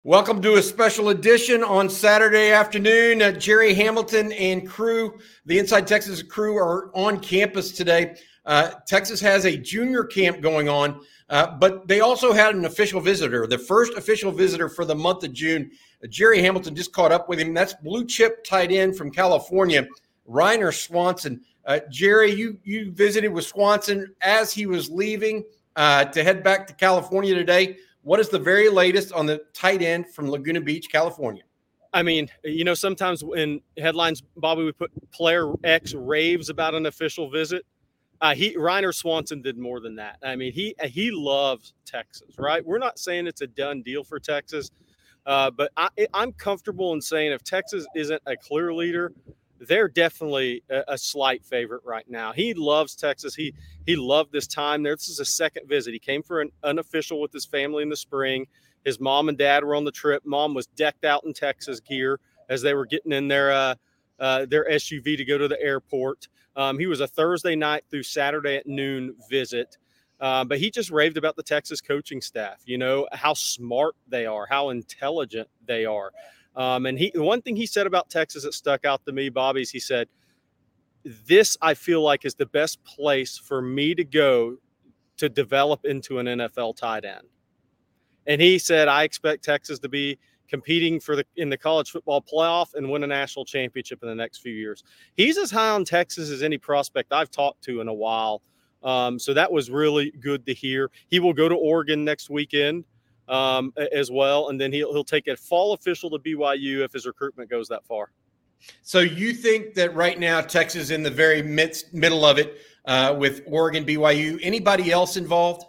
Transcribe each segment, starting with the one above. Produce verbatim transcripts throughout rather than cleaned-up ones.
Welcome to a special edition on Saturday afternoon. Uh, Jerry Hamilton and crew, the Inside Texas crew, are on campus today. Uh, Texas has a junior camp going on, uh, but they also had an official visitor, the first official visitor for the month of June. Uh, Jerry Hamilton just caught up with him. That's blue chip tight end from California, Reiner Swanson. Uh, Jerry, you you visited with Swanson as he was leaving uh, to head back to California today. What is the very latest on the tight end from Laguna Beach, California? I mean, you know, sometimes in headlines, Bobby, we put player X raves about an official visit. Uh, he Reiner Swanson did more than that. I mean, he he loves Texas, right? We're not saying it's a done deal for Texas, uh, but I, I'm comfortable in saying if Texas isn't a clear leader, they're definitely a, a slight favorite right now. He loves Texas. He he loved this time there. This is a second visit. He came for an unofficial with his family in the spring. His mom and dad were on the trip. Mom was decked out in Texas gear as they were getting in their uh, uh, their S U V to go to the airport. Um, he was a Thursday night through Saturday at noon visit. Uh, but he just raved about the Texas coaching staff, you know, how smart they are, how intelligent they are. Um, and he, one thing he said about Texas that stuck out to me, Bobby, is he said, this I feel like is the best place for me to go to develop into an N F L tight end. And he said, I expect Texas to be competing for the in the college football playoff and win a national championship in the next few years. He's as high on Texas as any prospect I've talked to in a while. Um, so that was really good to hear. He will go to Oregon next weekend. Um, as well, and then he'll he'll take a fall official to B Y U if his recruitment goes that far. So you think that right now Texas is in the very midst, middle of it uh, with Oregon, B Y U. Anybody else involved?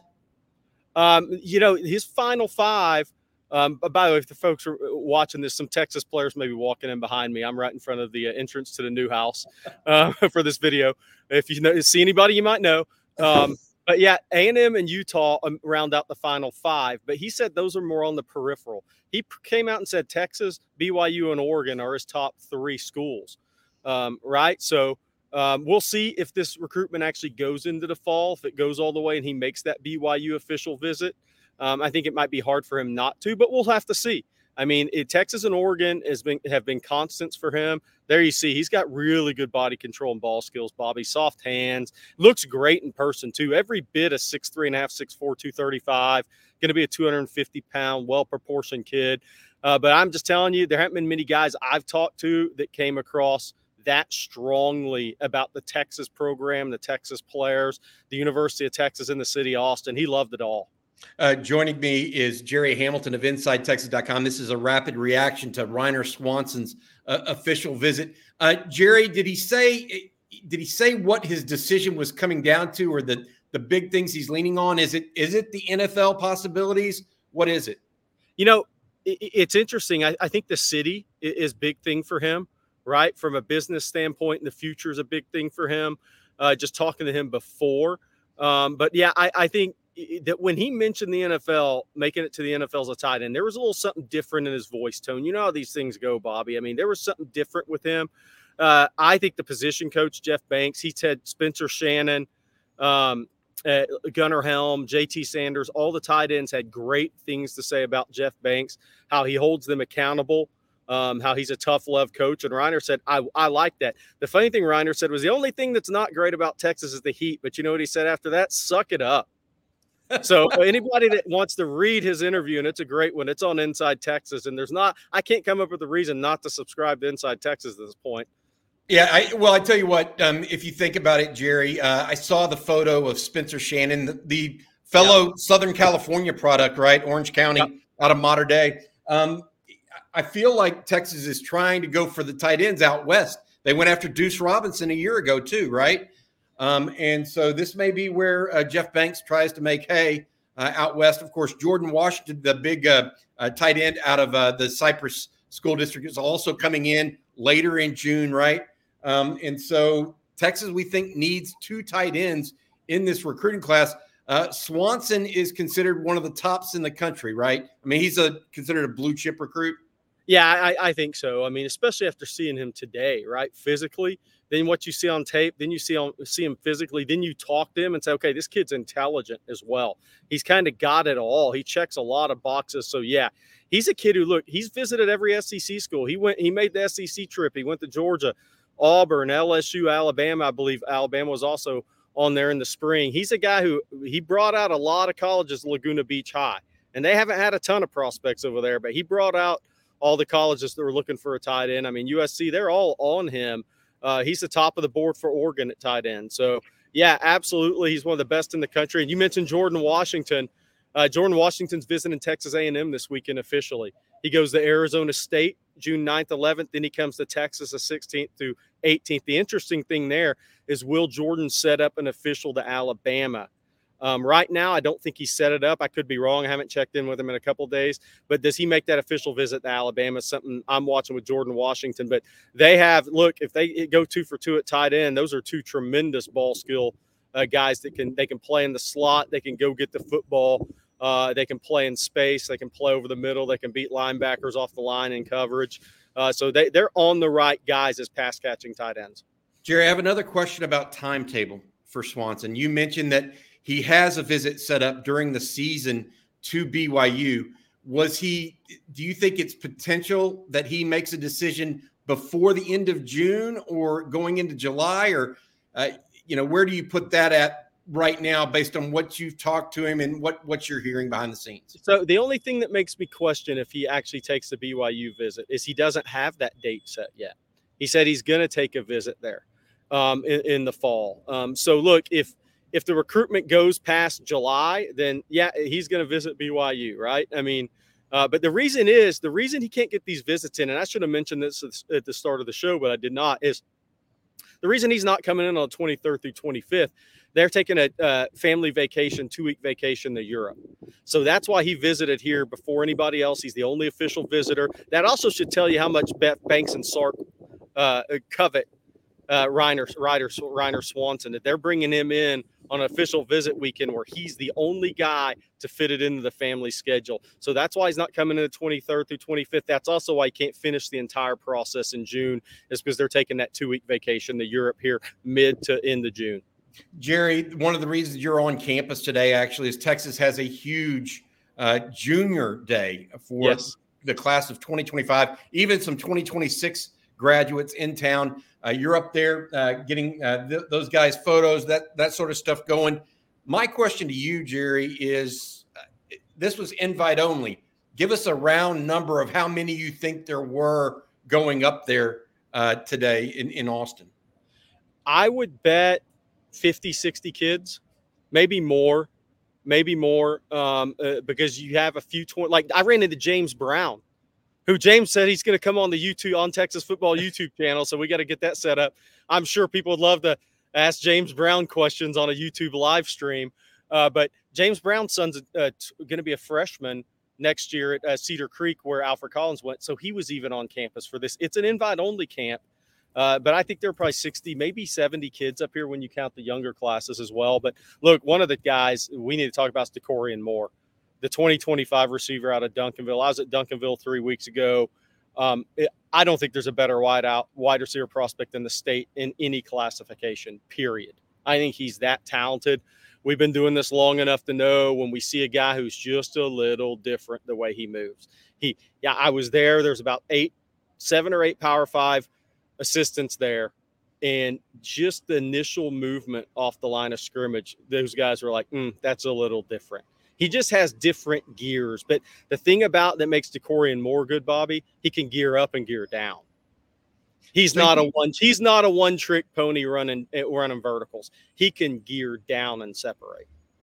Um, you know, his final five. Um, by the way, if the folks are watching this, some Texas players may be walking in behind me. I'm right in front of the entrance to the new house uh, for this video. If you know, see anybody you might know. Um, But, yeah, A and M and Utah round out the final five. But he said those are more on the peripheral. He came out and said Texas, B Y U, and Oregon are his top three schools, um, right? So um, we'll see if this recruitment actually goes into the fall, if it goes all the way and he makes that B Y U official visit. Um, I think it might be hard for him not to, but we'll have to see. I mean, it, Texas and Oregon has been have been constants for him. There you see, he's got really good body control and ball skills, Bobby. Soft hands. Looks great in person, too. Every bit of six three and a half, six four, two thirty-five. Going to be a two hundred fifty pound, well-proportioned kid. Uh, but I'm just telling you, there haven't been many guys I've talked to that came across that strongly about the Texas program, the Texas players, the University of Texas in the city of Austin. He loved it all. Uh, joining me is Jerry Hamilton of Inside Texas dot com. This is a rapid reaction to Reiner Swanson's uh, official visit. Uh, Jerry, did he say did he say what his decision was coming down to, or the the big things he's leaning on? Is it is it the N F L possibilities? What is it? You know, it, it's interesting. I, I think the city is a big thing for him, right? From a business standpoint, and the future is a big thing for him. Uh, just talking to him before, um, but yeah, I, I think. That when he mentioned the N F L, making it to the N F L as a tight end, there was a little something different in his voice tone. You know how these things go, Bobby. I mean, there was something different with him. Uh, I think the position coach, Jeff Banks, he said Spencer Shannon, um, uh, Gunnar Helm, J T Sanders, all the tight ends had great things to say about Jeff Banks, how he holds them accountable, um, how he's a tough love coach. And Reiner said, I, I like that. The funny thing Reiner said was the only thing that's not great about Texas is the heat. But you know what he said after that? Suck it up. So anybody that wants to read his interview, and it's a great one, it's on Inside Texas, and there's not – I can't come up with a reason not to subscribe to Inside Texas at this point. Yeah, I, well, I tell you what, um, if you think about it, Jerry, uh, I saw the photo of Spencer Shannon, the, the fellow yep. Southern California product, right, Orange County, yep. out of Mater Dei. Um, I feel like Texas is trying to go for the tight ends out west. They went after Deuce Robinson a year ago too, right? Um, and so this may be where uh, Jeff Banks tries to make hay uh, out west. Of course, Jordan Washington, the big uh, uh, tight end out of uh, the Cypress School District, is also coming in later in June, right? Um, and so Texas, we think, needs two tight ends in this recruiting class. Uh, Swanson is considered one of the tops in the country, right? I mean, he's a considered a blue chip recruit. Yeah, I, I think so. I mean, especially after seeing him today, right? Physically, then what you see on tape, then you see on see him physically, then you talk to him and say, okay, this kid's intelligent as well. He's kind of got it all. He checks a lot of boxes. So yeah, he's a kid who, look, he's visited every S E C school. He went, he made the S E C trip. He went to Georgia, Auburn, L S U, Alabama. I believe Alabama was also on there in the spring. He's a guy who he brought out a lot of colleges, Laguna Beach High, and they haven't had a ton of prospects over there, but he brought out all the colleges that were looking for a tight end. I mean, U S C, they're all on him. Uh, he's the top of the board for Oregon at tight end. So, yeah, absolutely. He's one of the best in the country. And you mentioned Jordan Washington. Uh, Jordan Washington's visiting Texas A and M this weekend officially. He goes to Arizona State June ninth, eleventh. Then he comes to Texas the sixteenth through eighteenth. The interesting thing there is, will Jordan set up an official to Alabama? Um, right now, I don't think he set it up. I could be wrong. I haven't checked in with him in a couple of days. But does he make that official visit to Alabama? Something I'm watching with Jordan Washington. But they have, look, if they go two for two at tight end, those are two tremendous ball skill uh, guys that can they can play in the slot. They can go get the football. Uh, they can play in space. They can play over the middle. They can beat linebackers off the line in coverage. Uh, so they, they're on the right guys as pass-catching tight ends. Jerry, I have another question about timetable for Swanson. You mentioned that he has a visit set up during the season to B Y U. Was he, do you think it's potential that he makes a decision before the end of June or going into July? Or, uh, you know, where do you put that at right now based on what you've talked to him and what, what you're hearing behind the scenes? So the only thing that makes me question if he actually takes the B Y U visit is he doesn't have that date set yet. He said he's going to take a visit there um, in, in the fall. Um, so, look, if, If the recruitment goes past July, then, yeah, he's going to visit B Y U, right? I mean, uh, but the reason is, the reason he can't get these visits in, and I should have mentioned this at the start of the show, but I did not, is the reason he's not coming in on the twenty-third through twenty-fifth, they're taking a uh, family vacation, two-week vacation to Europe. So that's why he visited here before anybody else. He's the only official visitor. That also should tell you how much Beth Banks and Sark uh, covet uh, Reiner, Reiner, Reiner Swanson, that they're bringing him in on an official visit weekend where he's the only guy to fit it into the family schedule. So that's why he's not coming in the twenty-third through twenty-fifth. That's also why he can't finish the entire process in June, is because they're taking that two-week vacation to Europe here mid to end of June. Jerry, one of the reasons you're on campus today actually is Texas has a huge uh, junior day for yes. the class of twenty twenty-five, even some twenty twenty-six graduates in town. Uh, you're up there uh, getting uh, th- those guys' photos, that that sort of stuff going. My question to you, Jerry, is uh, this was invite only. Give us a round number of how many you think there were going up there uh, today in, in Austin. I would bet fifty, sixty kids, maybe more, maybe more um, uh, because you have a few twenty. Like I ran into James Brown, who James said he's going to come on the YouTube, on Texas Football YouTube channel. So we got to get that set up. I'm sure people would love to ask James Brown questions on a YouTube live stream. Uh, but James Brown's son's uh, t- going to be a freshman next year at uh, Cedar Creek, where Alfred Collins went. So he was even on campus for this. It's an invite-only camp. Uh, but I think there are probably sixty, maybe seventy kids up here when you count the younger classes as well. But look, one of the guys we need to talk about is DeCorian Moore, the twenty twenty-five receiver out of Duncanville. I was at Duncanville three weeks ago. Um, it, I don't think there's a better wide out wide receiver prospect in the state in any classification, period. I think he's that talented. We've been doing this long enough to know when we see a guy who's just a little different the way he moves. He, yeah, I was there. There's about eight, seven or eight Power Five assistants there. And just the initial movement off the line of scrimmage, those guys were like, mm, that's a little different. He just has different gears. But the thing about that makes DeCorian Moore good, Bobby, he can gear up and gear down. He's not a one. He's not a one-trick pony running running verticals. He can gear down and separate.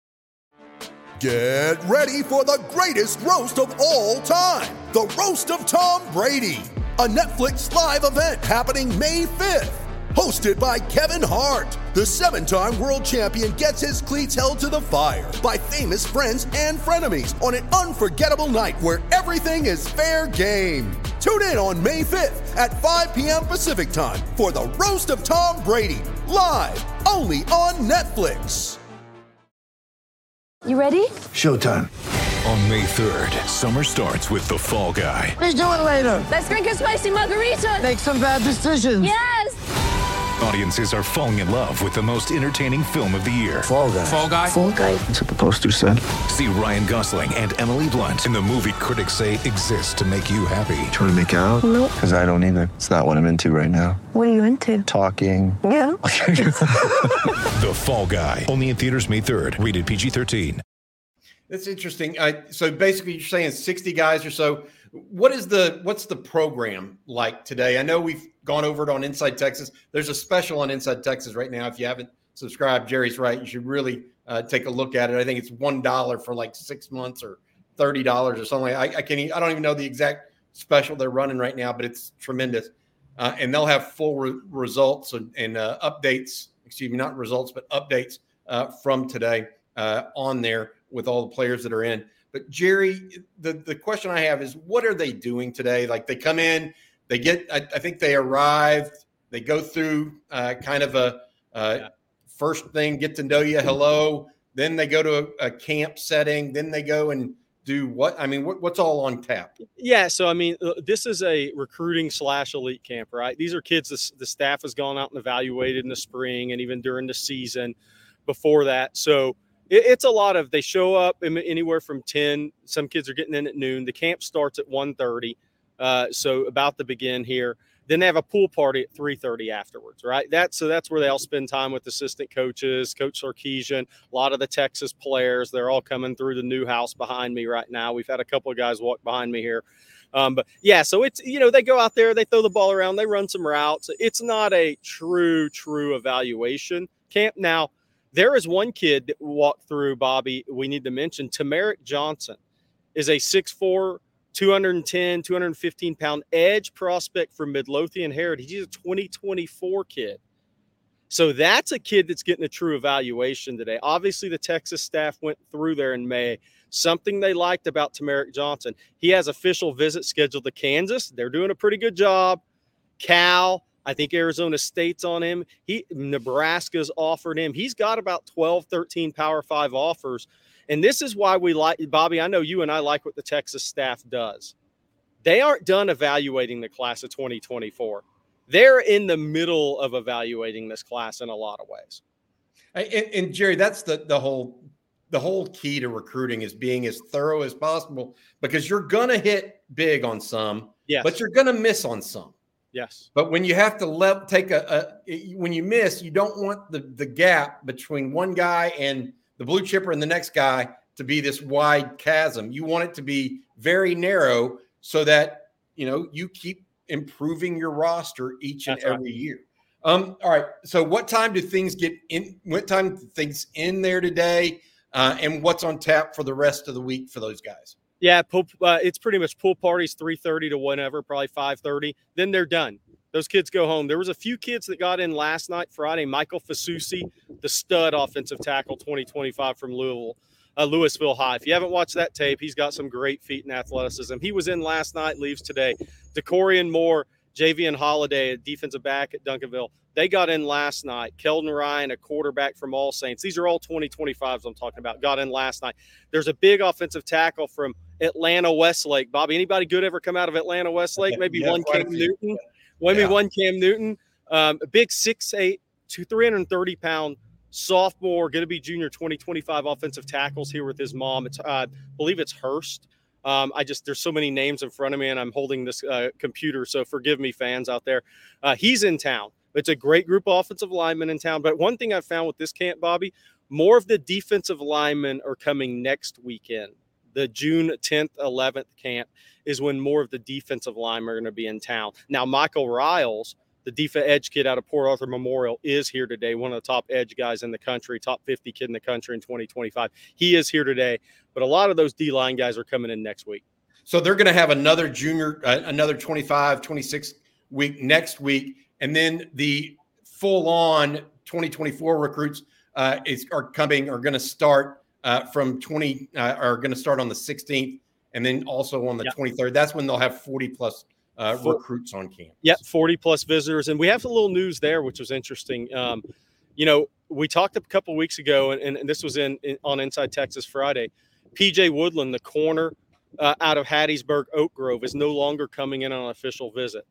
Get ready for the greatest roast of all time, the Roast of Tom Brady, a Netflix live event happening May fifth. Hosted by Kevin Hart, the seven-time world champion gets his cleats held to the fire by famous friends and frenemies on an unforgettable night where everything is fair game. Tune in on May fifth at five p.m. Pacific time for the Roast of Tom Brady, live only on Netflix. You ready? Showtime. On May third, summer starts with The Fall Guy. Let's do it later. Let's drink a spicy margarita. Make some bad decisions. Yes! Audiences are falling in love with the most entertaining film of the year. Fall Guy. Fall Guy? Fall guy. That's what the poster said. See Ryan Gosling and Emily Blunt in the movie critics say exists to make you happy. Trying to make it out? Nope. Because I don't either. It's not what I'm into right now. What are you into? Talking. Yeah. The Fall Guy. Only in theaters May third. Rated P G thirteen. That's interesting. Uh, so basically, you're saying sixty guys or so. What is the what's the program like today? I know we've gone over it on Inside Texas. There's a special on Inside Texas right now. If you haven't subscribed, Jerry's right. You should really uh, take a look at it. I think it's one dollar for like six months or thirty dollars or something. I, I can't. Even, I don't even know the exact special they're running right now, but it's tremendous. Uh, and they'll have full re- results and, and uh, updates. Excuse me, not results, but updates uh, from today uh, on there with all the players that are in. But Jerry, the, the question I have is, what are they doing today? Like they come in, they get, I, I think they arrived, they go through uh, kind of a uh, yeah. first thing, get to know you, hello. Then they go to a, a camp setting. Then they go and do what? I mean, what, what's all on tap? Yeah. So, I mean, this is a recruiting slash elite camp, right? These are kids the, the staff has gone out and evaluated in the spring and even during the season before that. So, it's a lot of, they show up anywhere from ten. Some kids are getting in at noon. The camp starts at one thirty, uh, so about to begin here. Then they have a pool party at three thirty afterwards, right? That's so that's where they all spend time with assistant coaches, Coach Sarkisian, a lot of the Texas players. They're all coming through the new house behind me right now. We've had a couple of guys walk behind me here. Um, but, yeah, so it's, you know, they go out there, they throw the ball around, they run some routes. It's not a true, true evaluation camp. Now, there is one kid that walked through, Bobby, we need to mention. Tamarick Johnson is a six foot four, two hundred ten, two hundred fifteen pound edge prospect from Midlothian Heritage. He's a twenty twenty-four kid. So that's a kid that's getting a true evaluation today. Obviously, the Texas staff went through there in May. Something they liked about Tamarick Johnson, he has official visits scheduled to Kansas. They're doing a pretty good job. Cal. I think Arizona State's on him. He Nebraska's offered him. He's got about twelve, thirteen Power Five offers. And this is why we like, Bobby, I know you and I like what the Texas staff does. They aren't done evaluating the class of twenty twenty-four. They're in the middle of evaluating this class in a lot of ways. And, and Jerry, that's the, the whole the whole key to recruiting is being as thorough as possible, because you're going to hit big on some, yes, but you're going to miss on some. Yes. But when you have to le- take a, a – when you miss, you don't want the, the gap between one guy and the blue chipper and the next guy to be this wide chasm. You want it to be very narrow so that, you know, you keep improving your roster each and That's right. every year. Um, all right. So what time do things get in – what time do things in there today, uh, and what's on tap for the rest of the week for those guys? Yeah, pool, uh, it's pretty much pool parties three thirty to whenever, probably five thirty. Then they're done. Those kids go home. There was a few kids that got in last night, Friday. Michael Fasusi, the stud offensive tackle, twenty twenty-five from Louisville, uh, Louisville High. If you haven't watched that tape, he's got some great feet and athleticism. He was in last night, leaves today. DeCorian Moore, Javian Holiday, a defensive back at Duncanville. They got in last night. Keldon Ryan, a quarterback from All Saints. These are all twenty twenty-fives I'm talking about. Got in last night. There's a big offensive tackle from Atlanta Westlake. Bobby, anybody good ever come out of Atlanta Westlake? Maybe yeah, one Cam Newton. Maybe yeah. one Cam Newton. Um, a big six eight, three hundred thirty pound sophomore, going to be junior twenty twenty-five offensive tackles here with his mom. It's, uh, I believe it's Hurst. Um, I just, there's so many names in front of me and I'm holding this uh, computer. So forgive me, fans out there. Uh, he's in town. It's a great group of offensive linemen in town. But one thing I found with this camp, Bobby, more of the defensive linemen are coming next weekend. The June tenth, eleventh camp is when more of the defensive linemen are going to be in town. Now, Michael Riles, the defensive edge kid out of Port Arthur Memorial, is here today, one of the top edge guys in the country, top fifty kid in the country in twenty twenty-five. He is here today, but a lot of those D-line guys are coming in next week. So they're going to have another junior, uh, another twenty-five, twenty-six week next week, and then the full-on twenty twenty-four recruits uh, is are coming are going to start uh, from twenty uh, are going to start on the sixteenth, and then also on the yep. twenty-third. That's when they'll have forty plus uh, recruits on campus. Yep, forty plus visitors, and we have a little news there, which was interesting. Um, you know, we talked a couple of weeks ago, and, and this was in, in on Inside Texas Friday. P J Woodland, the corner uh, out of Hattiesburg Oak Grove, is no longer coming in on an official visit.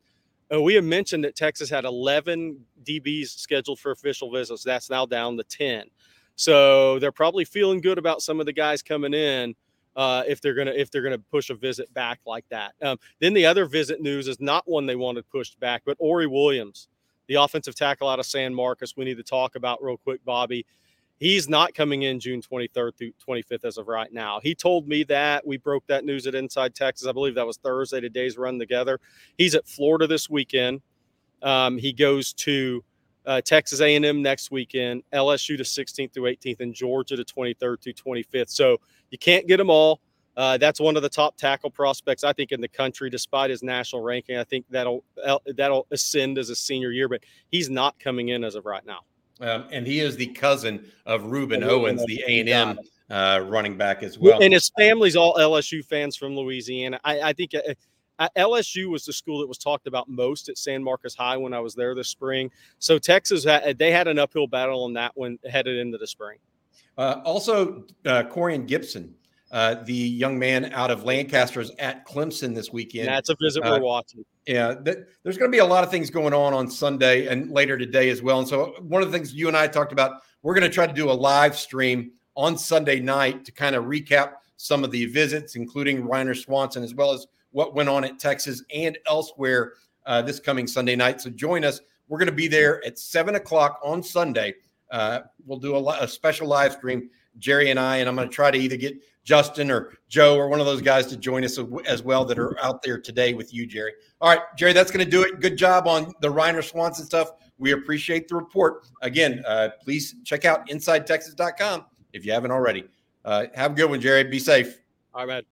Uh, we have mentioned that Texas had eleven D Bs scheduled for official visits. That's now down to ten. So they're probably feeling good about some of the guys coming in uh, if they're gonna if they're gonna push a visit back like that. Um, then the other visit news is not one they wanted pushed back, but Ori Williams, the offensive tackle out of San Marcos, we need to talk about real quick, Bobby. He's not coming in June twenty-third through twenty-fifth as of right now. He told me that. We broke that news at Inside Texas. I believe that was Thursday. The days run together. He's at Florida this weekend. Um, he goes to uh, Texas A and M next weekend, L S U the sixteenth through eighteenth, and Georgia the twenty-third through twenty-fifth. So you can't get them all. Uh, that's one of the top tackle prospects, I think, in the country, despite his national ranking. I think that'll that'll ascend as a senior year, but he's not coming in as of right now. Um, and he is the cousin of Reuben Owens, the A and M uh, running back as well. And his family's all L S U fans from Louisiana. I, I think uh, L S U was the school that was talked about most at San Marcos High when I was there this spring. So Texas, had, they had an uphill battle on that one headed into the spring. Uh, also, uh, Corian Gibson, uh, the young man out of Lancaster, is at Clemson this weekend. That's a visit uh, we're watching. Yeah, th- there's going to be a lot of things going on on Sunday and later today as well. And so one of the things you and I talked about, we're going to try to do a live stream on Sunday night to kind of recap some of the visits, including Reiner Swanson, as well as what went on at Texas and elsewhere uh, this coming Sunday night. So join us. We're going to be there at seven o'clock on Sunday. Uh, we'll do a, a special live stream, Jerry and I, and I'm going to try to either get Justin or Joe or one of those guys to join us as well that are out there today with you, Jerry. All right, Jerry, that's going to do it. Good job on the Reiner Swanson stuff. We appreciate the report. Again, uh, please check out inside texas dot com if you haven't already. Uh, have a good one, Jerry. Be safe. All right, man.